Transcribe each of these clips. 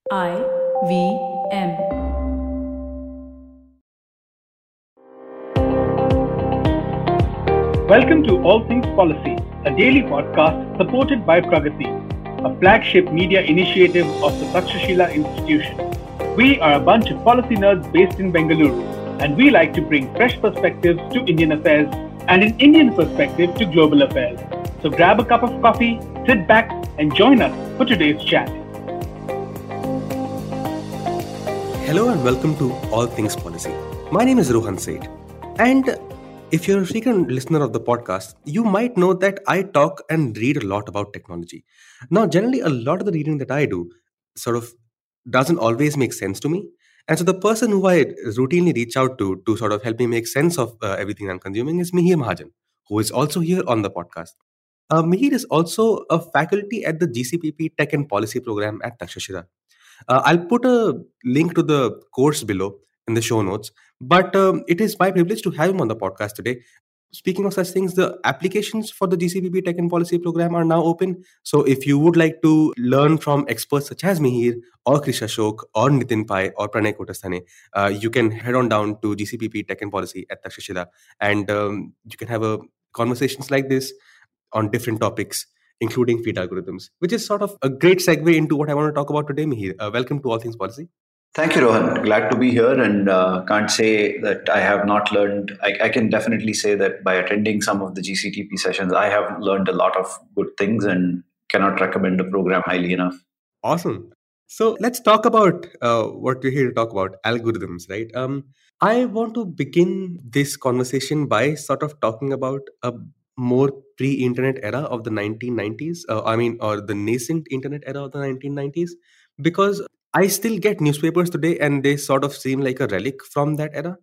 IVM. Welcome to All Things Policy, a daily podcast supported by Pragati, a flagship media initiative of the Takshashila Institution. We are a bunch of policy nerds based in Bengaluru, and we like to bring fresh perspectives to Indian affairs and an Indian perspective to global affairs. So grab a cup of coffee, sit back, and join us for today's chat. Hello and welcome to All Things Policy. My name is Rohan Seth, and if you're a frequent listener of the podcast, you might know that I talk and read a lot about technology. Now, generally, a lot of the reading that I do sort of doesn't always make sense to me. And so the person who I routinely reach out to sort of help me make sense of everything I'm consuming is Mihir Mahajan, who is also here on the podcast. Mihir is also a faculty at the GCPP Tech and Policy program at Takshashila. I'll put a link to the course below in the show notes, but it is my privilege to have him on the podcast today. Speaking of such things, the applications for the GCPP Tech and Policy program are now open. So if you would like to learn from experts such as Mihir or Krish Ashok or Nitin Pai or Pranay Kotasthane, you can head on down to GCPP Tech and Policy at Takshashila, and you can have a conversations like this on different topics, including feed algorithms, which is sort of a great segue into what I want to talk about today, Mihir. Welcome to All Things Policy. Thank you, Rohan. Glad to be here, and can't say that I have not learned. I can definitely say that by attending some of the GCTP sessions, I have learned a lot of good things and cannot recommend the program highly enough. Awesome. So let's talk about what we're here to talk about, algorithms, right? I want to begin this conversation by sort of talking about a more pre-internet era of the 1990s. Or the nascent internet era of the 1990s, because I still get newspapers today, and they sort of seem like a relic from that era.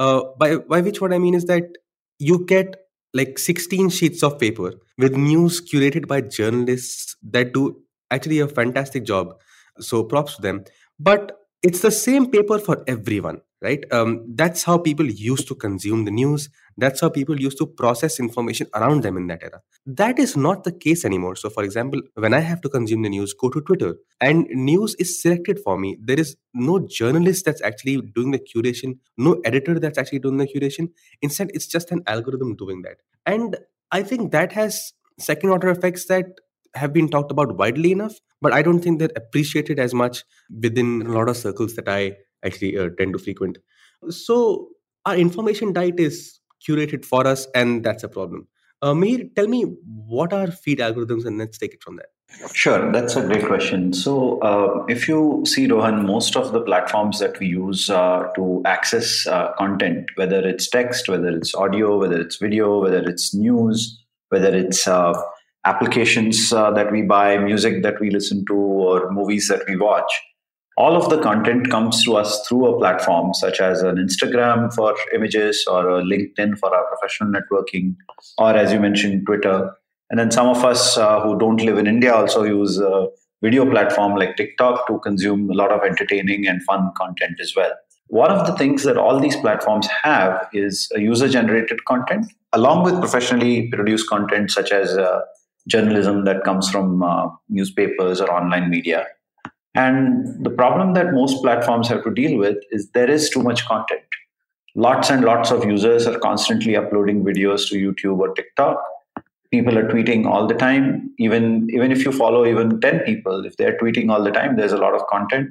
By which what I mean is that you get like 16 sheets of paper with news curated by journalists that do actually a fantastic job. So props to them. But it's the same paper for everyone, right? That's how people used to consume the news. That's how people used to process information around them in that era. That is not the case anymore. So, for example, when I have to consume the news, go to Twitter, and news is selected for me. There is no journalist that's actually doing the curation, no editor that's actually doing the curation. Instead, it's just an algorithm doing that. And I think that has second order effects that have been talked about widely enough, but I don't think they're appreciated as much within a lot of circles that I actually tend to frequent. So our information diet is curated for us, and that's a problem. Mir, tell me, what are feed algorithms, and let's take it from there. Sure, that's a great question. So, if you see, Rohan, most of the platforms that we use to access content, whether it's text, whether it's audio, whether it's video, whether it's news, whether it's applications that we buy, music that we listen to, or movies that we watch, all of the content comes to us through a platform such as an Instagram for images, or a LinkedIn for our professional networking, or as you mentioned, Twitter. And then some of us who don't live in India also use a video platform like TikTok to consume a lot of entertaining and fun content as well. One of the things that all these platforms have is a user-generated content, along with professionally produced content such as journalism that comes from newspapers or online media. And the problem that most platforms have to deal with is there is too much content. Lots and lots of users are constantly uploading videos to YouTube or TikTok. People are tweeting all the time. Even if you follow even 10 people, if they're tweeting all the time, there's a lot of content.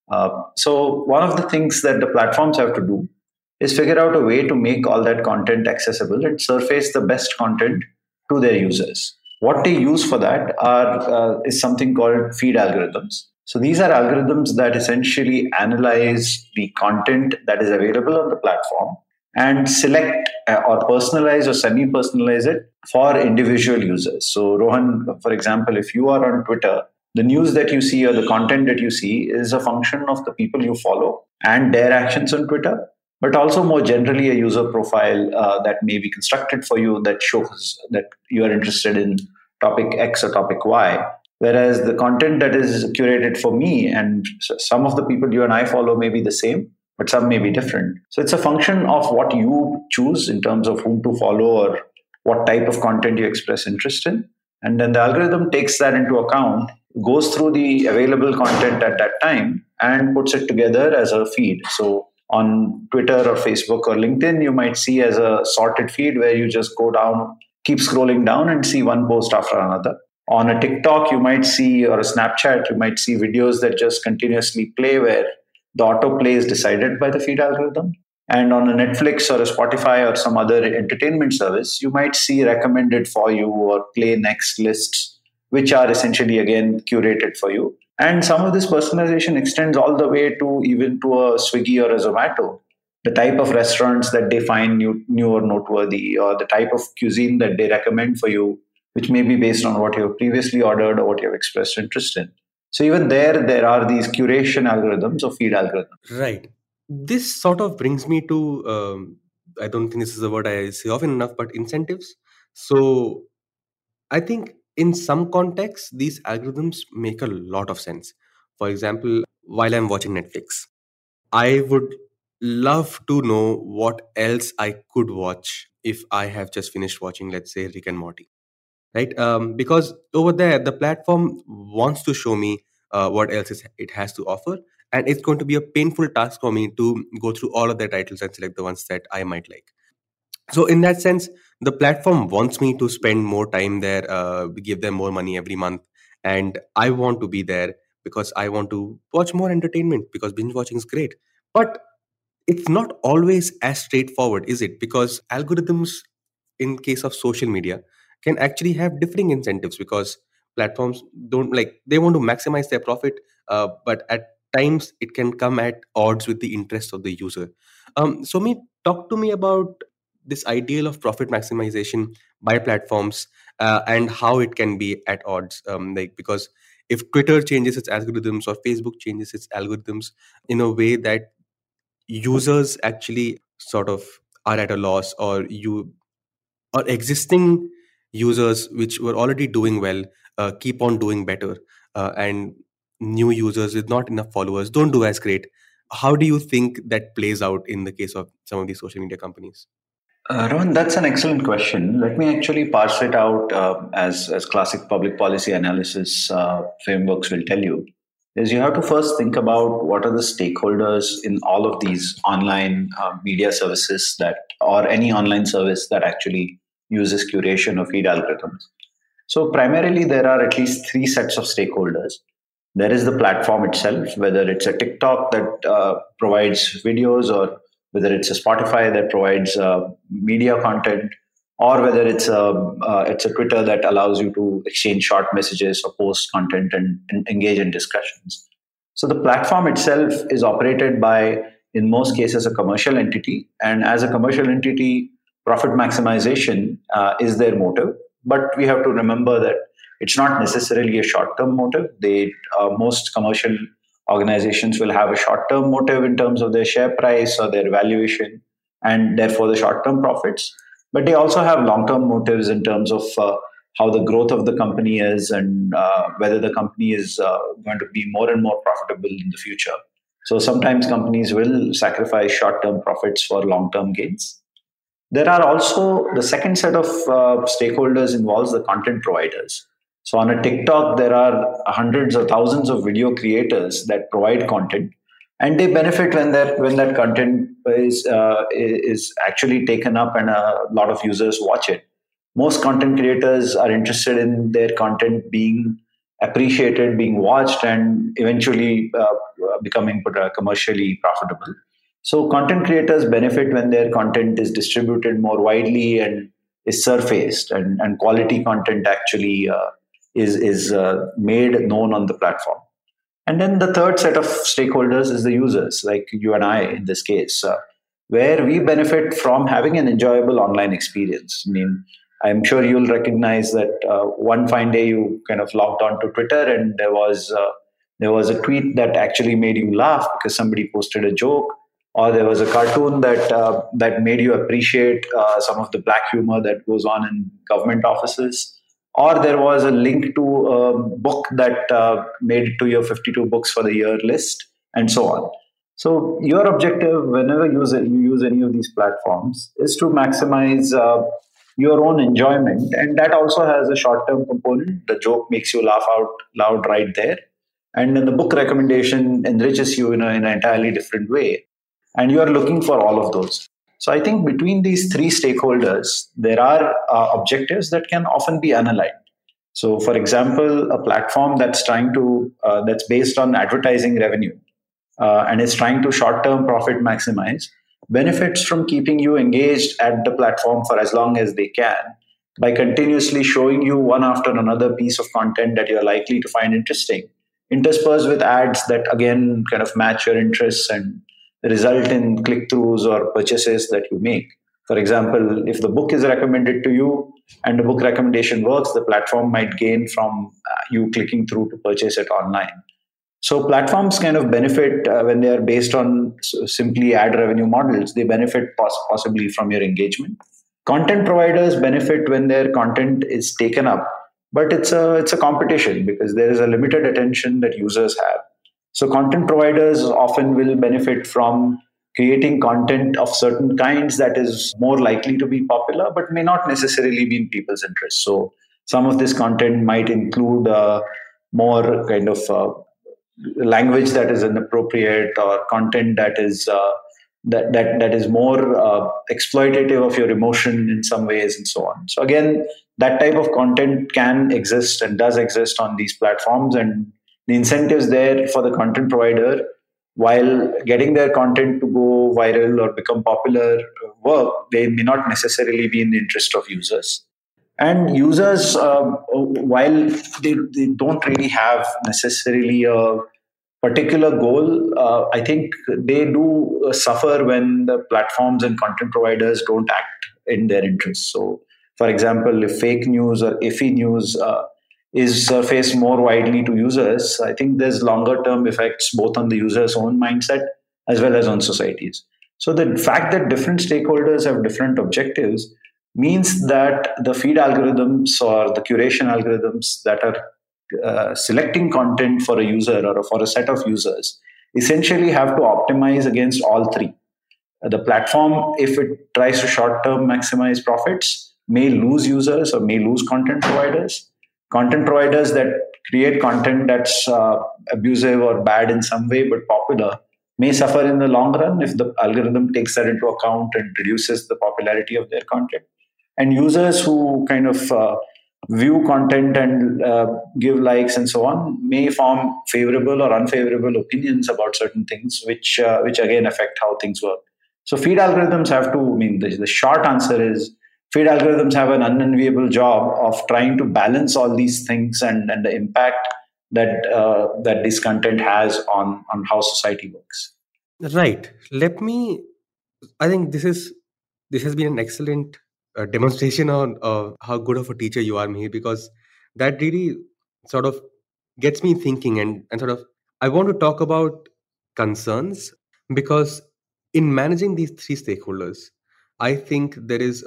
So one of the things that the platforms have to do is figure out a way to make all that content accessible and surface the best content to their users. What they use for that is something called feed algorithms. So these are algorithms that essentially analyze the content that is available on the platform and select or personalize or semi-personalize it for individual users. So Rohan, for example, if you are on Twitter, the news that you see or the content that you see is a function of the people you follow and their actions on Twitter, but also more generally a user profile that may be constructed for you that shows that you are interested in topic X or topic Y. Whereas the content that is curated for me and some of the people you and I follow may be the same, but some may be different. So it's a function of what you choose in terms of whom to follow or what type of content you express interest in. And then the algorithm takes that into account goes through the available content at that time and puts it together as a feed. So on Twitter or Facebook or LinkedIn, you might see as a sorted feed where you just go down, keep scrolling down and see one post after another. On a TikTok, you might see, or a Snapchat, you might see videos that just continuously play where the autoplay is decided by the feed algorithm. And on a Netflix or a Spotify or some other entertainment service, you might see recommended for you or play next lists, which are essentially again curated for you. And some of this personalization extends all the way to even to a Swiggy or a Zomato. The type of restaurants that they find new or noteworthy, or the type of cuisine that they recommend for you, which may be based on what you have previously ordered or what you have expressed interest in. So even there are these curation algorithms or feed algorithms. Right. This sort of brings me to, I don't think this is a word I say often enough, but incentives. So I think in some contexts, these algorithms make a lot of sense. For example, while I'm watching Netflix, I would love to know what else I could watch if I have just finished watching, let's say, Rick and Morty, right? Because over there, the platform wants to show me what else it has to offer. And it's going to be a painful task for me to go through all of their titles and select the ones that I might like. So in that sense, the platform wants me to spend more time there, give them more money every month, and I want to be there because I want to watch more entertainment, because binge watching is great. But it's not always as straightforward, is it? Because algorithms, in case of social media, can actually have differing incentives, because platforms don't like, they want to maximize their profit, but at times it can come at odds with the interest of the user. So me talk to me about this ideal of profit maximization by platforms, and how it can be at odds, like, because if Twitter changes its algorithms or Facebook changes its algorithms in a way that users actually sort of are at a loss, or existing users which were already doing well keep on doing better, and new users with not enough followers don't do as great, how do you think that plays out in the case of some of these social media companies? Rohan, that's an excellent question. Let me actually parse it out as classic public policy analysis frameworks will tell you. Is you have to first think about what are the stakeholders in all of these online media services that, or any online service that actually uses curation or feed algorithms. So primarily, there are at least three sets of stakeholders. There is the platform itself, whether it's a TikTok that provides videos, or whether it's a Spotify that provides media content, or whether it's a Twitter that allows you to exchange short messages or post content and engage in discussions. So the platform itself is operated by, in most cases, a commercial entity, and as a commercial entity, profit maximization is their motive. But we have to remember that it's not necessarily a short-term motive. Most commercial organizations will have a short-term motive in terms of their share price or their valuation, and therefore the short-term profits. But they also have long-term motives in terms of how the growth of the company is, and whether the company is going to be more and more profitable in the future. So sometimes companies will sacrifice short-term profits for long-term gains. There are also the second set of stakeholders involves the content providers. So on a TikTok, there are hundreds or thousands of video creators that provide content, and they benefit when that content is actually taken up and a lot of users watch it. Most content creators are interested in their content being appreciated, being watched, and eventually becoming commercially profitable. So content creators benefit when their content is distributed more widely and is surfaced, and quality content actually is made known on the platform. And then the third set of stakeholders is the users, like you and I in this case, where we benefit from having an enjoyable online experience. I mean, I'm sure you'll recognize that one fine day you kind of logged on to Twitter, and there was a tweet that actually made you laugh because somebody posted a joke, or there was a cartoon that made you appreciate some of the black humor that goes on in government offices, or there was a link to a book that made it to your 52 books for the year list, and so on. So your objective whenever you use any of these platforms is to maximize your own enjoyment. And that also has a short term component. The joke makes you laugh out loud right there. And then the book recommendation enriches you in an entirely different way. And you are looking for all of those. So I think between these three stakeholders, there are objectives that can often be unaligned. So, for example, a platform that's based on advertising revenue and is trying to short-term profit maximize benefits from keeping you engaged at the platform for as long as they can by continuously showing you one after another piece of content that you're likely to find interesting, interspersed with ads that again kind of match your interests and result in click-throughs or purchases that you make. For example, if the book is recommended to you and the book recommendation works, the platform might gain from you clicking through to purchase it online. So platforms kind of benefit when they are based on simply ad revenue models. They benefit possibly from your engagement. Content providers benefit when their content is taken up, but it's a competition because there is a limited attention that users have. So content providers often will benefit from creating content of certain kinds that is more likely to be popular, but may not necessarily be in people's interest. So some of this content might include more kind of language that is inappropriate or content that is that is more exploitative of your emotion in some ways and so on. So again, that type of content can exist and does exist on these platforms, and the incentives there for the content provider, while getting their content to go viral or become popular work, they may not necessarily be in the interest of users. And users, while they don't really have necessarily a particular goal, I think they do suffer when the platforms and content providers don't act in their interests. So, for example, if fake news or iffy news is surfaced more widely to users, I think there's longer term effects both on the user's own mindset as well as on societies. So the fact that different stakeholders have different objectives means that the feed algorithms or the curation algorithms that are selecting content for a user or for a set of users essentially have to optimize against all three. The platform, if it tries to short term maximize profits, may lose users or may lose content providers. Content providers that create content that's abusive or bad in some way but popular may suffer in the long run if the algorithm takes that into account and reduces the popularity of their content. And users who kind of view content and give likes and so on may form favorable or unfavorable opinions about certain things, which again affect how things work. So feed algorithms have to, I mean, the short answer is feed algorithms have an unenviable job of trying to balance all these things and the impact that this content has on how society works. Right. I think this has been an excellent demonstration on how good of a teacher you are, Mihir, because that really sort of gets me thinking and sort of I want to talk about concerns because in managing these three stakeholders, I think there is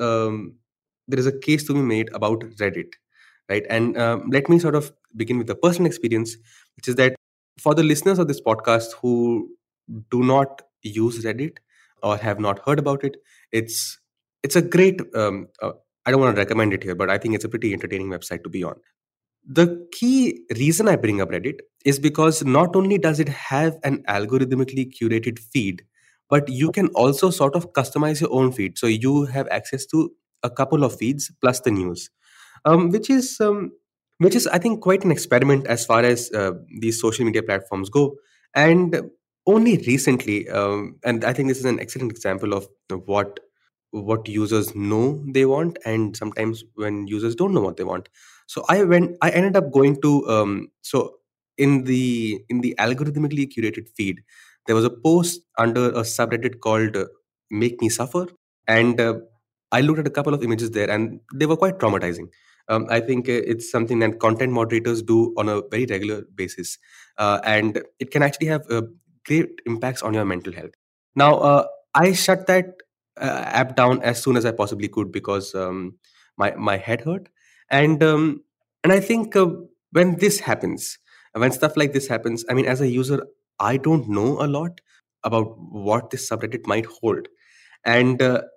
a case to be made about Reddit, right? And let me sort of begin with a personal experience, which is that for the listeners of this podcast who do not use Reddit or have not heard about it, it's a great. I don't want to recommend it here, but I think it's a pretty entertaining website to be on. The key reason I bring up Reddit is because not only does it have an algorithmically curated feed, but you can also sort of customize your own feed. So you have access to a couple of feeds plus the news, um, which is um, which is I think quite an experiment as far as these social media platforms go. And only recently, and I think this is an excellent example of what users know they want, and sometimes when users don't know what they want. So I ended up going to so in the algorithmically curated feed, there was a post under a subreddit called "Make Me Suffer," and I looked at a couple of images there, and they were quite traumatizing. I think it's something that content moderators do on a very regular basis, and it can actually have great impacts on your mental health. Now, I shut that app down as soon as I possibly could because my head hurt, and I think when this happens, when stuff like this happens, I mean, as a user, I don't know a lot about what this subreddit might hold, and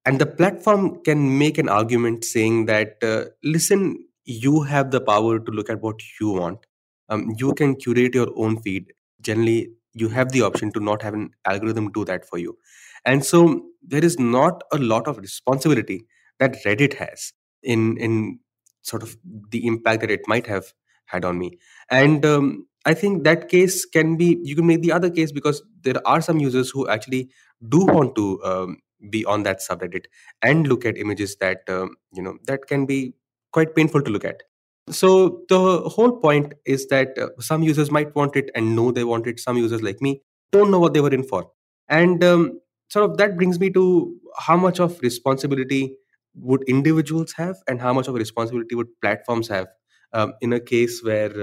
And the platform can make an argument saying that, listen, you have the power to look at what you want. You can curate your own feed. Generally, you have the option to not have an algorithm do that for you. And so there is not a lot of responsibility that Reddit has in sort of the impact that it might have had on me. And I think that case can be, you can make the other case, because there are some users who actually do want to be on that subreddit and look at images that that can be quite painful to look at. So the whole point is that some users might want it and know they want it. Some users like me don't know what they were in for. And sort of that brings me to how much of responsibility would individuals have and how much of a responsibility would platforms have in a case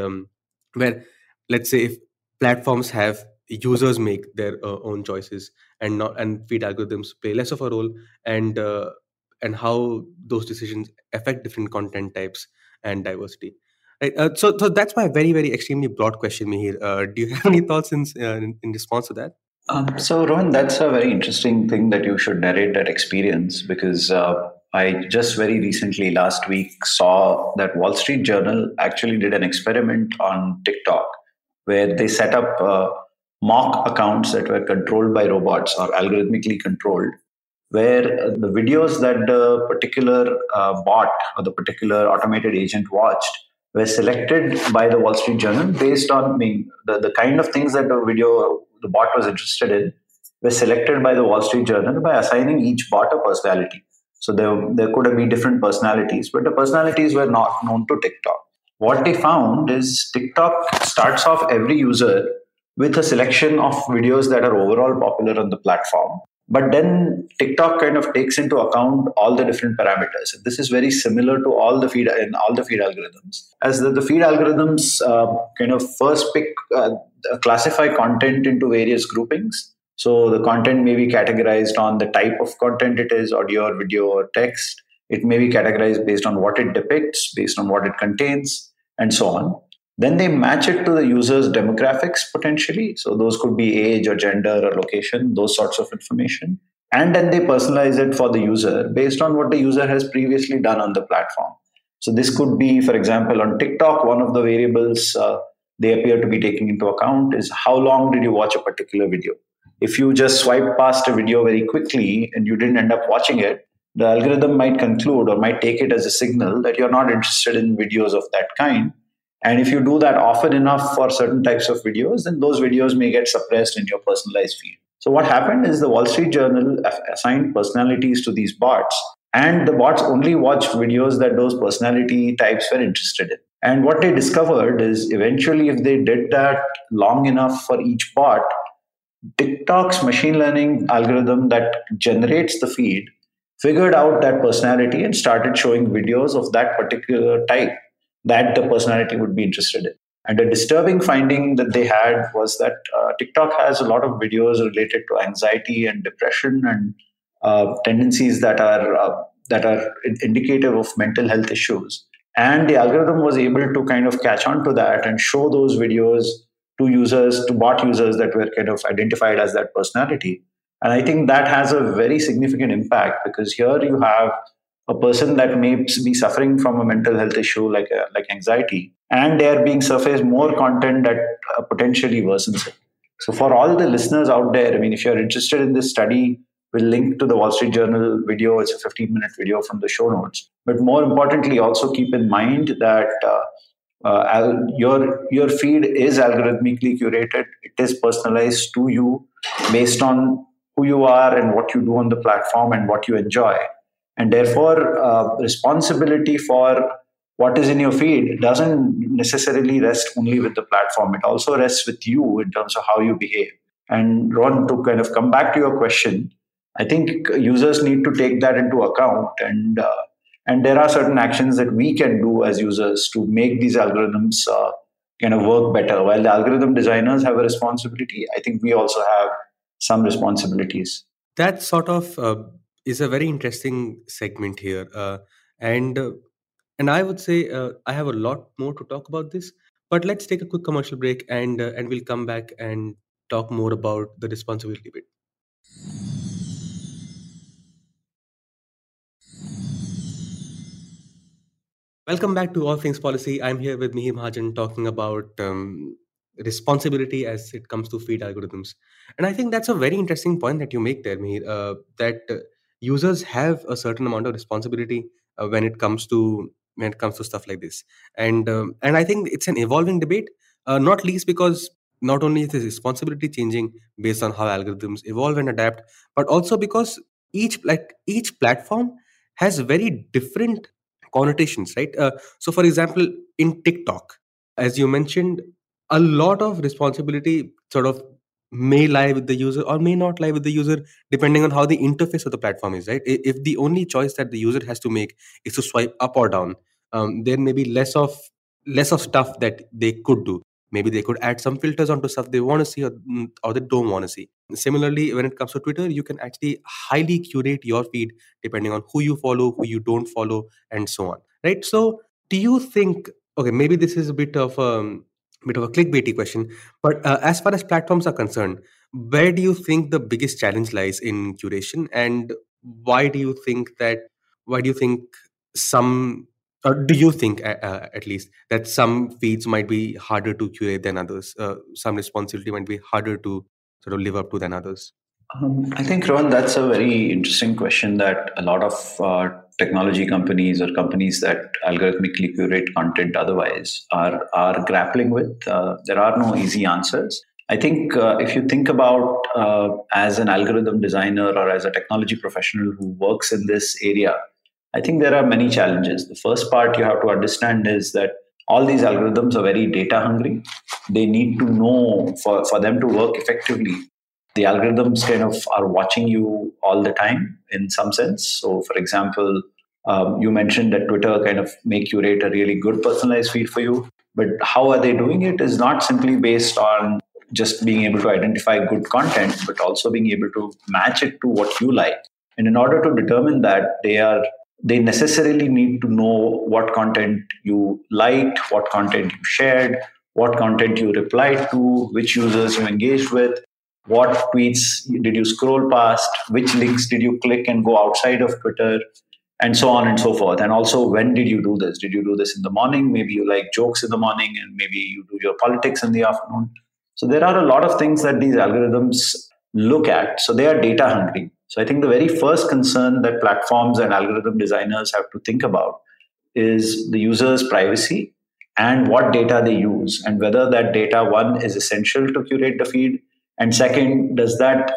where let's say if platforms have users make their own choices and not, and feed algorithms play less of a role, and and how those decisions affect different content types and diversity. Right. So that's my very, very extremely broad question, Mihir. Do you have any thoughts in response to that? So, Rohan, that's a very interesting thing that you should narrate that experience, because I just very recently, last week, saw that Wall Street Journal actually did an experiment on TikTok where they set up mock accounts that were controlled by robots or algorithmically controlled, where the videos that the particular bot or the particular automated agent watched were selected by the Wall Street Journal based on, I mean, the kind of things that the bot was interested in were selected by the Wall Street Journal by assigning each bot a personality. So there could have been different personalities, but the personalities were not known to TikTok. What they found is TikTok starts off every user with a selection of videos that are overall popular on the platform. But then TikTok kind of takes into account all the different parameters. This is very similar to all the feed algorithms, as the feed algorithms kind of first classify content into various groupings. So the content may be categorized on the type of content it is, audio, video, or text. It may be categorized based on what it depicts, based on what it contains, and so on. Then they match it to the user's demographics potentially. So those could be age or gender or location, those sorts of information. And then they personalize it for the user based on what the user has previously done on the platform. So this could be, for example, on TikTok, one of the variables they appear to be taking into account is how long did you watch a particular video. If you just swipe past a video very quickly and you didn't end up watching it, the algorithm might conclude or might take it as a signal that you're not interested in videos of that kind. And if you do that often enough for certain types of videos, then those videos may get suppressed in your personalized feed. So what happened is the Wall Street Journal assigned personalities to these bots, and the bots only watched videos that those personality types were interested in. And what they discovered is eventually, if they did that long enough for each bot, TikTok's machine learning algorithm that generates the feed figured out that personality and started showing videos of that particular type that the personality would be interested in. And a disturbing finding that they had was that TikTok has a lot of videos related to anxiety and depression and tendencies that are indicative of mental health issues. And the algorithm was able to kind of catch on to that and show those videos to users, to bot users that were kind of identified as that personality. And I think that has a very significant impact, because here you have a person that may be suffering from a mental health issue like anxiety, and they are being surfaced more content that potentially worsens it. So for all the listeners out there, I mean, if you're interested in this study, we'll link to the Wall Street Journal video. It's a 15-minute video from the show notes. But more importantly, also keep in mind that your feed is algorithmically curated. It is personalized to you based on who you are and what you do on the platform and what you enjoy. And therefore, responsibility for what is in your feed doesn't necessarily rest only with the platform. It also rests with you in terms of how you behave. And Ron, to kind of come back to your question, I think users need to take that into account. And there are certain actions that we can do as users to make these algorithms kind of work better. While the algorithm designers have a responsibility, I think we also have some responsibilities. That sort of is a very interesting segment here, and I would say I have a lot more to talk about this. But let's take a quick commercial break, and we'll come back and talk more about the responsibility bit. Welcome back to All Things Policy. I'm here with Mihir Mahajan talking about responsibility as it comes to feed algorithms. And I think that's a very interesting point that you make there, Mihir, that users have a certain amount of responsibility when it comes to stuff like this. And I think it's an evolving debate, not least because not only is the responsibility changing based on how algorithms evolve and adapt, but also because each platform has very different connotations, right? So, for example, in TikTok, as you mentioned, a lot of responsibility sort of may lie with the user or may not lie with the user, depending on how the interface of the platform is, right? If the only choice that the user has to make is to swipe up or down, there may be less of stuff that they could do. Maybe they could add some filters onto stuff they want to see, or they don't want to see. Similarly, when it comes to Twitter, you can actually highly curate your feed depending on who you follow, who you don't follow, and so on, right? So do you think, okay, maybe this is a bit of a clickbaity question, but as far as platforms are concerned, where do you think the biggest challenge lies in curation, and why do you think that why do you think some or do you think at least that some feeds might be harder to curate than others, some responsibility might be harder to sort of live up to than others? I think, Rohan, that's a very interesting question that a lot of technology companies or companies that algorithmically curate content otherwise are grappling with. There are no easy answers. I think if you think about as an algorithm designer or as a technology professional who works in this area, I think there are many challenges. The first part you have to understand is that all these algorithms are very data hungry. They need to know for them to work effectively. The algorithms kind of are watching you all the time in some sense. So, for example, you mentioned that Twitter kind of may curate a really good personalized feed for you. But how are they doing it is not simply based on just being able to identify good content, but also being able to match it to what you like. And in order to determine that, they necessarily need to know what content you liked, what content you shared, what content you replied to, which users you engaged with, what tweets did you scroll past, which links did you click and go outside of Twitter, and so on and so forth. And also, when did you do this? Did you do this in the morning? Maybe you like jokes in the morning and maybe you do your politics in the afternoon. So there are a lot of things that these algorithms look at. So they are data hungry. So I think the very first concern that platforms and algorithm designers have to think about is the user's privacy and what data they use, and whether that data, one, is essential to curate the feed, and second, does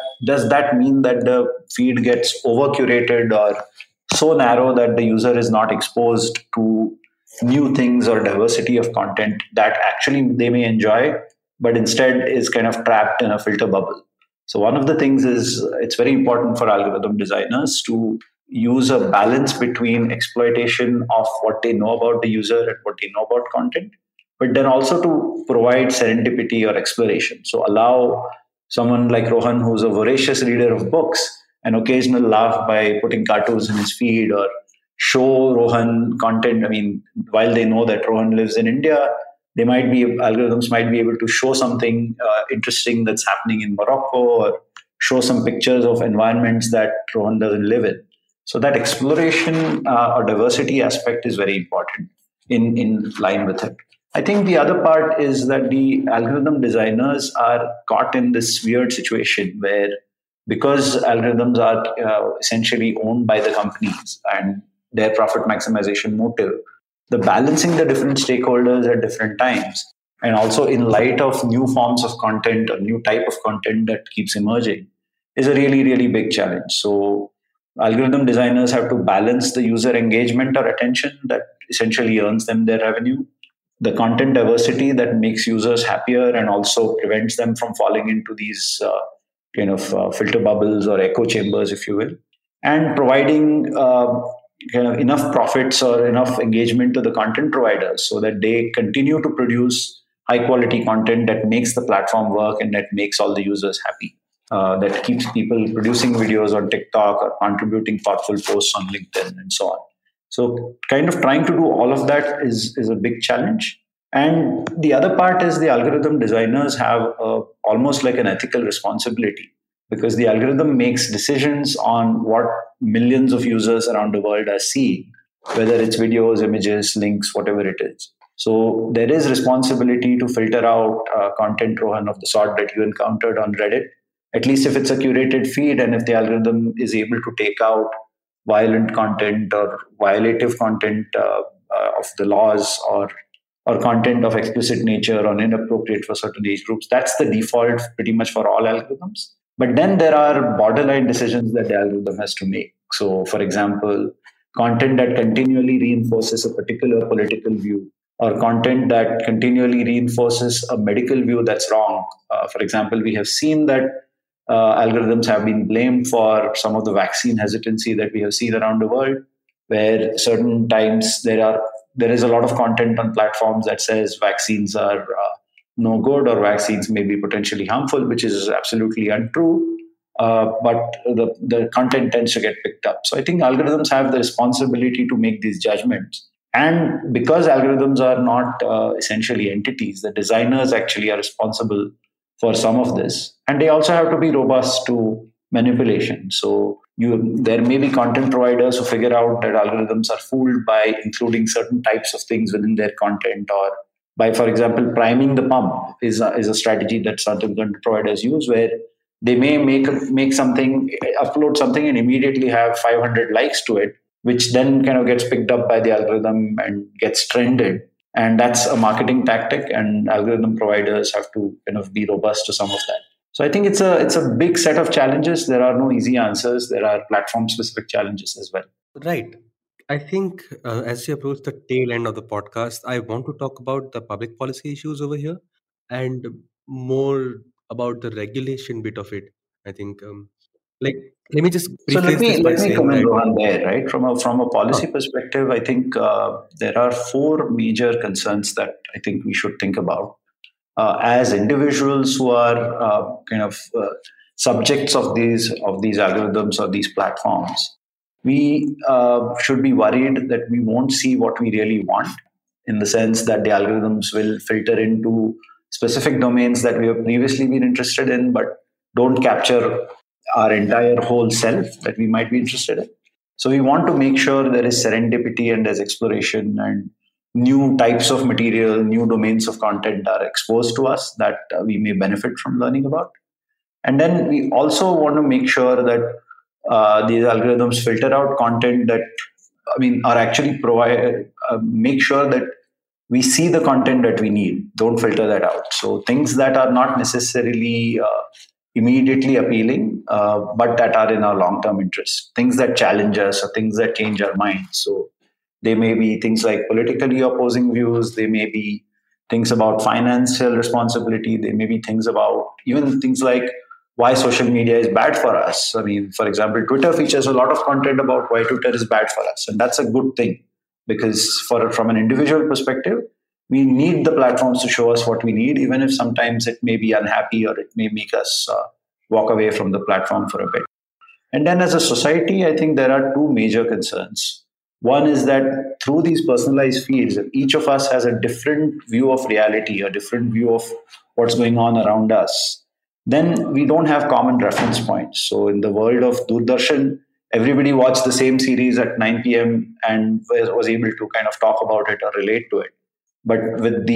that mean that the feed gets over curated or so narrow that the user is not exposed to new things or diversity of content that actually they may enjoy, but instead is kind of trapped in a filter bubble. So one of the things is it's very important for algorithm designers to use a balance between exploitation of what they know about the user and what they know about content, but then also to provide serendipity or exploration. So allow someone like Rohan, who's a voracious reader of books, an occasional laugh by putting cartoons in his feed, or show Rohan content. I mean, while they know that Rohan lives in India, algorithms might be able to show something interesting that's happening in Morocco, or show some pictures of environments that Rohan doesn't live in. So that exploration or diversity aspect is very important in line with it. I think the other part is that the algorithm designers are caught in this weird situation where, because algorithms are essentially owned by the companies and their profit maximization motive, the balancing the different stakeholders at different times, and also in light of new forms of content or new type of content that keeps emerging, is a really, really big challenge. So algorithm designers have to balance the user engagement or attention that essentially earns them their revenue, the content diversity that makes users happier and also prevents them from falling into these filter bubbles or echo chambers, if you will, and providing enough profits or enough engagement to the content providers so that they continue to produce high quality content that makes the platform work and that makes all the users happy, that keeps people producing videos on TikTok or contributing thoughtful posts on LinkedIn and so on. So kind of trying to do all of that is a big challenge. And the other part is the algorithm designers have almost like an ethical responsibility, because the algorithm makes decisions on what millions of users around the world are seeing. whether it's videos, images, links, whatever it is. So there is responsibility to filter out content, Rohan, of the sort that you encountered on Reddit, at least if it's a curated feed and if the algorithm is able to take out violent content or violative content of the laws, or content of explicit nature or inappropriate for certain age groups. That's the default pretty much for all algorithms. But then there are borderline decisions that the algorithm has to make. So, for example, content that continually reinforces a particular political view, or content that continually reinforces a medical view that's wrong. For example, we have seen that algorithms have been blamed for some of the vaccine hesitancy that we have seen around the world, where certain times there is a lot of content on platforms that says vaccines are no good or vaccines may be potentially harmful, which is absolutely untrue. But the content tends to get picked up. So I think algorithms have the responsibility to make these judgments. And because algorithms are not essentially entities, the designers actually are responsible for some of this. And they also have to be robust to manipulation. So there may be content providers who figure out that algorithms are fooled by including certain types of things within their content, or by, for example, priming the pump is a strategy that certain content providers use, where they may make something, upload something, and immediately have 500 likes to it, which then kind of gets picked up by the algorithm and gets trended. And that's a marketing tactic, and algorithm providers have to kind of be robust to some of that. So I think it's a big set of challenges. There are no easy answers. There are platform specific challenges as well. Right. I think as we approach the tail end of the podcast, I want to talk about the public policy issues over here and more about the regulation bit of it. I think, like, let me just So preface this by let me saying comment, that. Rohan, there. Right, from a policy Huh, perspective, I think there are four major concerns that I think we should think about as individuals who are kind of subjects of these algorithms or these platforms. We should be worried that we won't see what we really want, in the sense that the algorithms will filter into specific domains that we have previously been interested in, but don't capture our entire whole self that we might be interested in. So we want to make sure there is serendipity and there's exploration, and new types of material, new domains of content are exposed to us that we may benefit from learning about. And then we also want to make sure that these algorithms filter out content that, I mean, are actually provide, make sure that we see the content that we need, don't filter that out. So things that are not necessarily immediately appealing, but that are in our long-term interest, things that challenge us or things that change our minds. So they may be things like politically opposing views. They may be things about financial responsibility. They may be things about even things like why social media is bad for us. I mean, for example, Twitter features a lot of content about why Twitter is bad for us. And that's a good thing, because from an individual perspective, we need the platforms to show us what we need, even if sometimes it may be unhappy or it may make us walk away from the platform for a bit. And then as a society, I think there are two major concerns. One is that through these personalized feeds, each of us has a different view of reality, a different view of what's going on around us. Then we don't have common reference points. So in the world of Doordarshan, everybody watched the same series at 9 p.m. and was able to kind of talk about it or relate to it. But with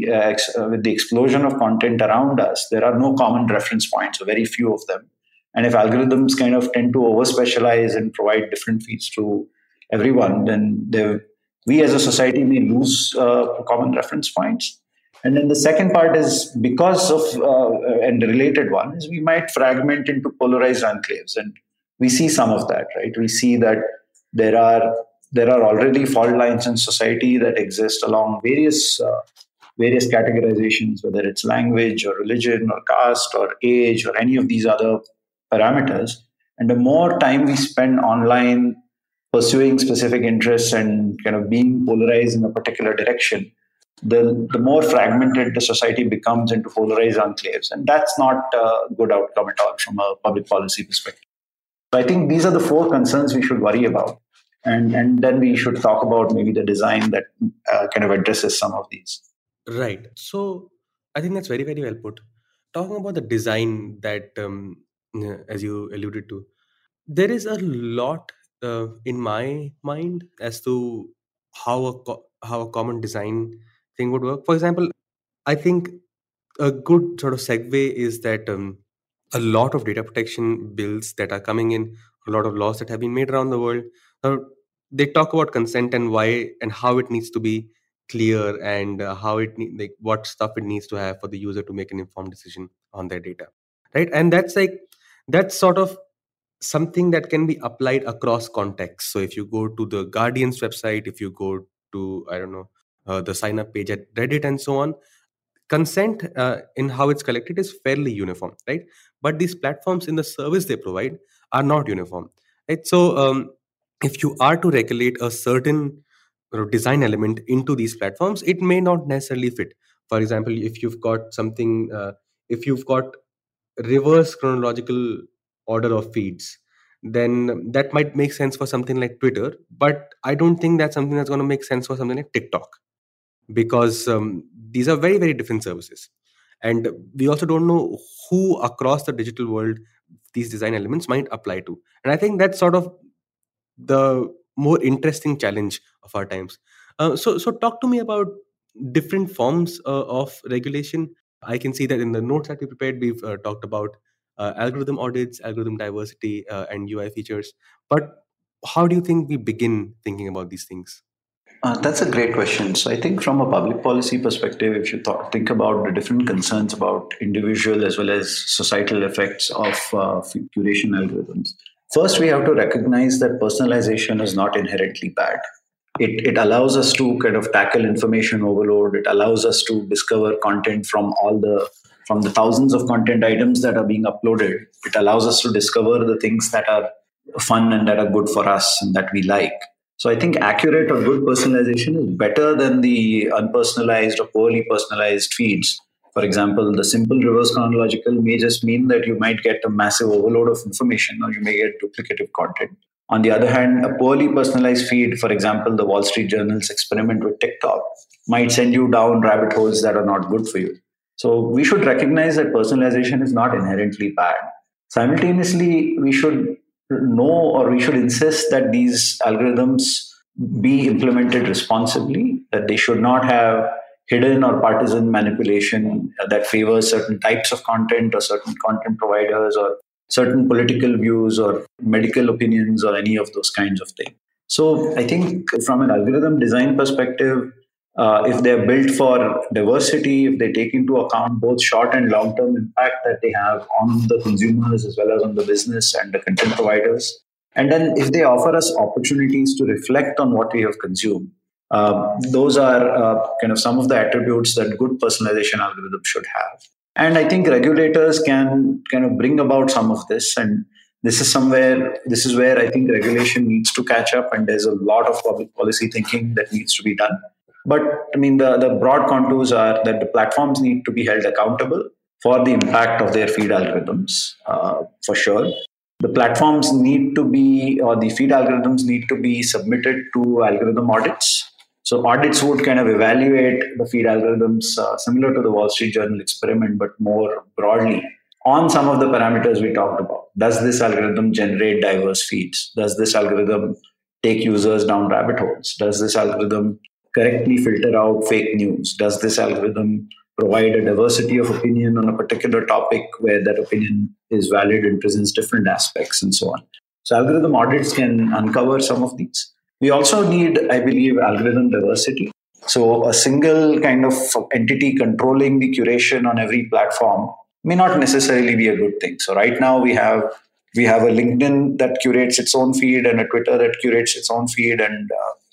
the explosion of content around us, there are no common reference points, or very few of them. And if algorithms kind of tend to over specialize and provide different feeds to everyone, then we as a society may lose common reference points. And then the second part is because of, and the related one is, we might fragment into polarized enclaves. And we see some of that, right? We see that there are already fault lines in society that exist along various categorizations, whether it's language or religion or caste or age or any of these other parameters. And the more time we spend online pursuing specific interests and kind of being polarized in a particular direction, the more fragmented the society becomes into polarized enclaves. And that's not a good outcome at all from a public policy perspective. So I think these are the four concerns we should worry about. And then we should talk about maybe the design that kind of addresses some of these. right. So I think that's very, very well put. Talking about the design that, as you alluded to, there is a lot in my mind as to how a common design thing would work. For example, I think a good sort of segue is that a lot of data protection bills that are coming in, a lot of laws that have been made around the world, uh, they talk about consent and why and how it needs to be clear, and like what stuff it needs to have for the user to make an informed decision on their data, right? And that's sort of something that can be applied across contexts. So if you go to the Guardian's website, if you go to, I don't know, the sign up page at Reddit and so on, consent in how it's collected is fairly uniform, right? But these platforms in the service they provide are not uniform, right? So if you are to regulate a certain design element into these platforms, it may not necessarily fit. For example, if you've got something, if you've got reverse chronological order of feeds, then that might make sense for something like Twitter, but I don't think that's something that's going to make sense for something like TikTok, because these are very, very different services. And we also don't know who across the digital world these design elements might apply to. And I think that's sort of the more interesting challenge of our times. So talk to me about different forms of regulation. I can see that in the notes that we prepared, we've talked about algorithm audits, algorithm diversity, and UI features. But how do you think we begin thinking about these things? That's a great question. So, I think from a public policy perspective, if you think about the different concerns about individual as well as societal effects of curation algorithms, first we have to recognize that personalization is not inherently bad. It allows us to kind of tackle information overload. It allows us to discover content from the thousands of content items that are being uploaded. It allows us to discover the things that are fun and that are good for us and that we like. So I think accurate or good personalization is better than the unpersonalized or poorly personalized feeds. For example, the simple reverse chronological may just mean that you might get a massive overload of information or you may get duplicative content. On the other hand, a poorly personalized feed, for example, the Wall Street Journal's experiment with TikTok, might send you down rabbit holes that are not good for you. So we should recognize that personalization is not inherently bad. Simultaneously, we should know, or we should insist that these algorithms be implemented responsibly, that they should not have hidden or partisan manipulation that favors certain types of content or certain content providers or certain political views or medical opinions or any of those kinds of things. So I think from an algorithm design perspective, if they're built for diversity, if they take into account both short and long-term impact that they have on the consumers as well as on the business and the content providers, and then if they offer us opportunities to reflect on what we have consumed, those are kind of some of the attributes that good personalization algorithms should have. And I think regulators can kind of bring about some of this. And this is where I think regulation needs to catch up, and there's a lot of public policy thinking that needs to be done. But I mean, the broad contours are that the platforms need to be held accountable for the impact of their feed algorithms, for sure. The platforms need to be, or the feed algorithms need to be submitted to algorithm audits. So audits would kind of evaluate the feed algorithms, similar to the Wall Street Journal experiment, but more broadly on some of the parameters we talked about. Does this algorithm generate diverse feeds? Does this algorithm take users down rabbit holes? Does this algorithm correctly filter out fake news? Does this algorithm provide a diversity of opinion on a particular topic where that opinion is valid and presents different aspects and so on? So algorithm audits can uncover some of these. We also need, I believe, algorithm diversity. So a single kind of entity controlling the curation on every platform may not necessarily be a good thing. So right now we have a LinkedIn that curates its own feed, and a Twitter that curates its own feed, and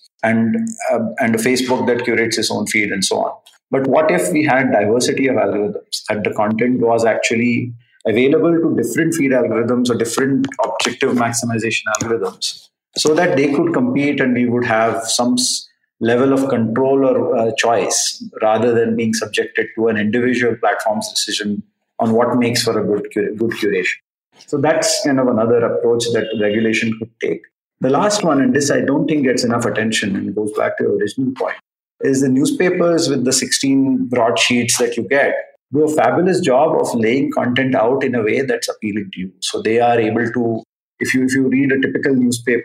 a Facebook that curates its own feed, and so on. But what if we had diversity of algorithms, that the content was actually available to different feed algorithms or different objective maximization algorithms, so that they could compete and we would have some level of control or choice, rather than being subjected to an individual platform's decision on what makes for a good curation. So that's kind of another approach that regulation could take. The last one, and this I don't think gets enough attention, and it goes back to the original point, is the newspapers with the 16 broadsheets that you get do a fabulous job of laying content out in a way that's appealing to you. So they are able to, if you read a typical newspaper,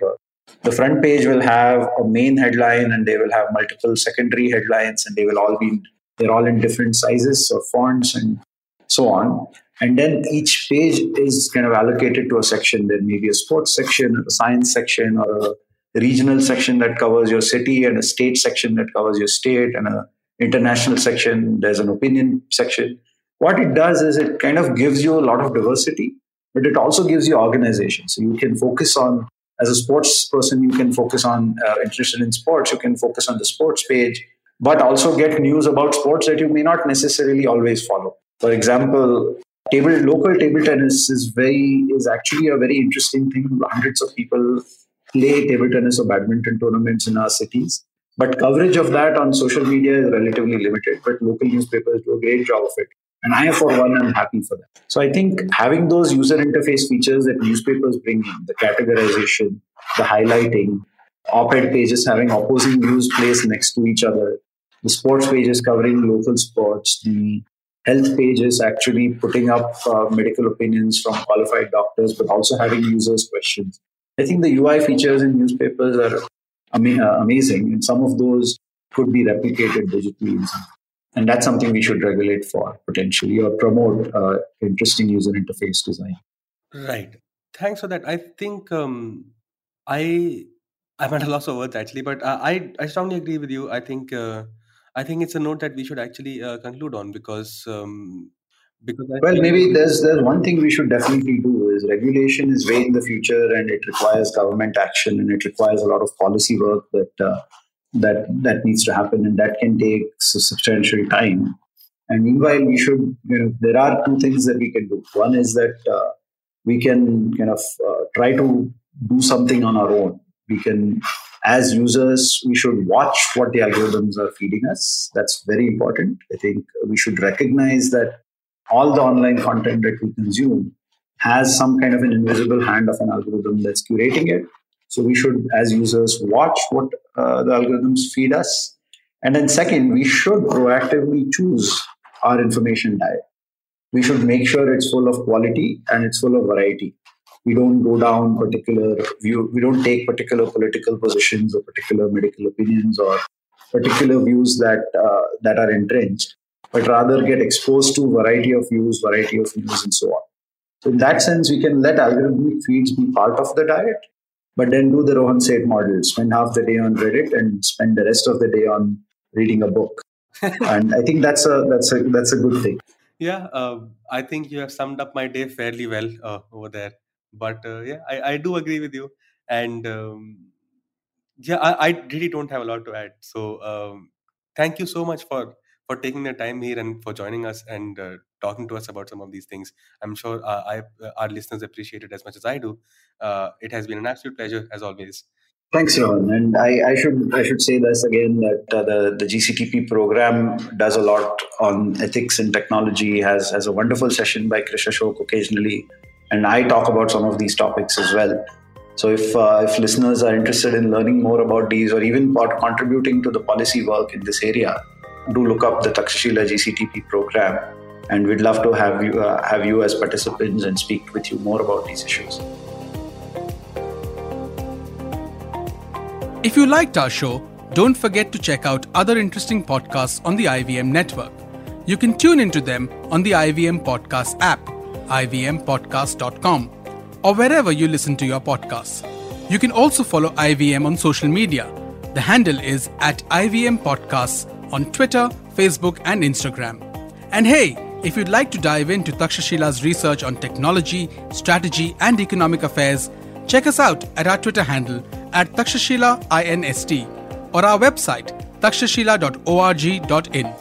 The front page will have a main headline and they will have multiple secondary headlines, and they're all in different sizes or fonts and so on. And then each page is kind of allocated to a section. There may be a sports section, or a science section, or a regional section that covers your city, and a state section that covers your state, and an international section. There's an opinion section. What it does is it kind of gives you a lot of diversity, but it also gives you organization. So you can focus on, as a sports person, you can focus on, interested in sports, you can focus on the sports page, but also get news about sports that you may not necessarily always follow. For example, local table tennis is actually a very interesting thing. Hundreds of people play table tennis or badminton tournaments in our cities, but coverage of that on social media is relatively limited. But local newspapers do a great job of it, and I, for one, am happy for that. So I think having those user interface features that newspapers bring in, the categorization, the highlighting, op-ed pages having opposing views placed next to each other, the sports pages covering local sports, the health pages actually putting up medical opinions from qualified doctors, but also having users' questions. I think the UI features in newspapers are amazing, and some of those could be replicated digitally. And that's something we should regulate for, potentially, or promote interesting user interface design. Right. Thanks for that. I think I'm at a loss of words, actually, but I strongly agree with you. I think it's a note that we should actually conclude on, because maybe there's one thing we should definitely do is regulation is way in the future, and it requires government action, and it requires a lot of policy work that needs to happen, and that can take substantial time. And meanwhile, we should, there are two things that we can do. One is that we can try to do something on our own. We can, as users, we should watch what the algorithms are feeding us. That's very important. I think we should recognize that all the online content that we consume has some kind of an invisible hand of an algorithm that's curating it. So we should, as users, watch what the algorithms feed us. And then second, we should proactively choose our information diet. We should make sure it's full of quality and it's full of variety. We don't go down particular view. We don't take particular political positions or particular medical opinions or particular views that are entrenched, but rather get exposed to variety of views, variety of news, and so on. So in that sense, we can let algorithmic feeds be part of the diet, but then do the Rohan Seth model, spend half the day on Reddit and spend the rest of the day on reading a book. And I think that's a good thing. Yeah, I think you have summed up my day fairly well over there. But I do agree with you. And I really don't have a lot to add. So thank you so much for taking the time here and for joining us and talking to us about some of these things. I'm sure our listeners appreciate it as much as I do. It has been an absolute pleasure, as always. Thanks, Rohan. And I should say this again, that the GCTP program does a lot on ethics and technology, has a wonderful session by Krish Ashok occasionally. And I talk about some of these topics as well. So if listeners are interested in learning more about these, or even contributing to the policy work in this area, do look up the Takshashila GCTP program. And we'd love to have you as participants and speak with you more about these issues. If you liked our show, don't forget to check out other interesting podcasts on the IVM network. You can tune into them on the IVM Podcast app, ivmpodcast.com, or wherever you listen to your podcasts. You can also follow IVM on social media. The handle is @IVM Podcasts on Twitter, Facebook, and Instagram. And hey, if you'd like to dive into Takshashila's research on technology, strategy, and economic affairs, check us out at our Twitter handle @TakshashilaINST or our website takshashila.org.in.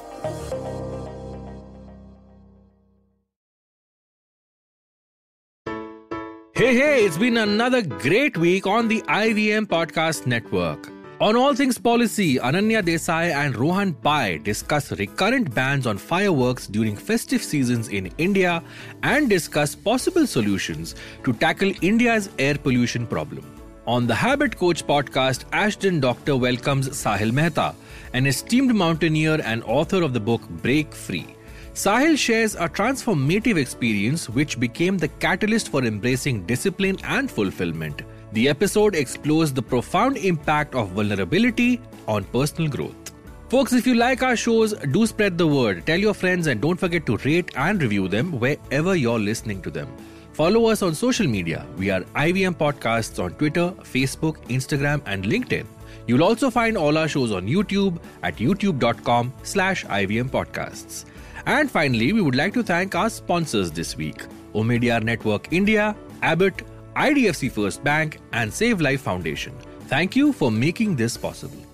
Hey, it's been another great week on the IVM Podcast Network. On All Things Policy, Ananya Desai and Rohan Pai discuss recurrent bans on fireworks during festive seasons in India and discuss possible solutions to tackle India's air pollution problem. On the Habit Coach podcast, Ashton Doctor welcomes Sahil Mehta, an esteemed mountaineer and author of the book Break Free. Sahil shares a transformative experience which became the catalyst for embracing discipline and fulfillment. The episode explores the profound impact of vulnerability on personal growth. Folks, if you like our shows, do spread the word. Tell your friends and don't forget to rate and review them wherever you're listening to them. Follow us on social media. We are IVM Podcasts on Twitter, Facebook, Instagram and LinkedIn. You'll also find all our shows on YouTube at youtube.com/IVM Podcasts. And finally, we would like to thank our sponsors this week: Omidyar Network India, Abbott, IDFC First Bank and Save Life Foundation. Thank you for making this possible.